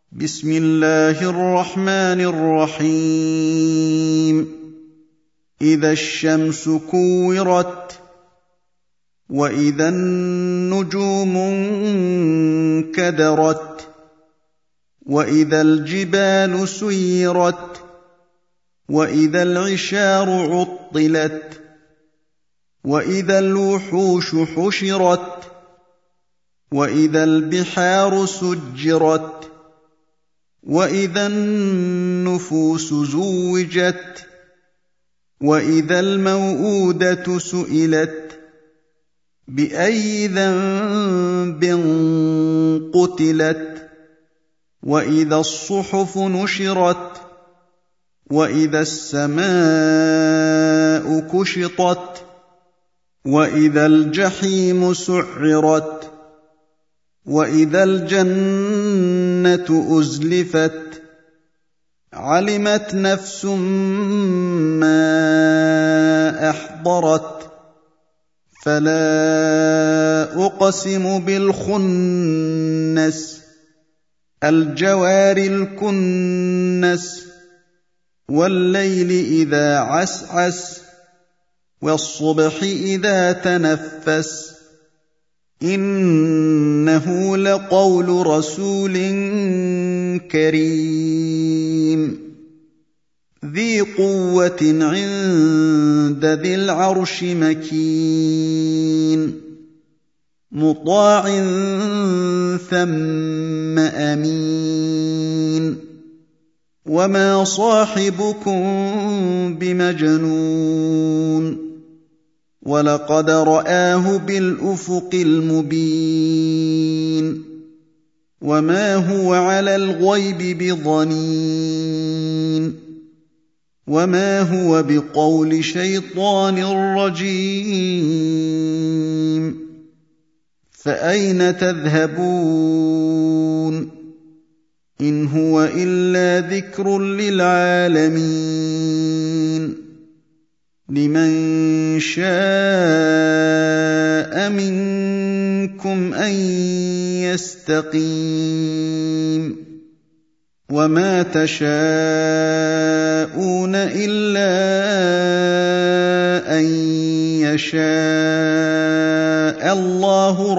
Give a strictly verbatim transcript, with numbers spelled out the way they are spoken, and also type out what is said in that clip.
بسم الله الرحمن الرحيم إذا الشمس كورت وإذا النجوم انكدرت وإذا الجبال سيرت وإذا العشار عطلت وإذا الوحوش حشرت وإذا البحار سجرت وإذا النفوس زوجت وإذا الموءودة سئلت بأي ذنب قتلت وإذا الصحف نشرت وإذا السماء كشطت وإذا الجحيم سعرت وإذا الجنة أزلفت علمت نفس ما أحضرت فلا أقسم بالخنس الجوار الكنس والليل إذا عسعس والصبح إذا تنفس إنه لقول رسول كريم ذي قوة عند ذي العرش مكين مطاع ثم أمين وما صاحبكم بمجنون ولقد رآه بالأفق المبين وما هو على الغيب بضنين وما هو بقول شيطان رجيم فأين تذهبون إن هو إلا ذكر للعالمين لمن شاء منكم أن يستقيم وما تشاءون إلا أن يشاء الله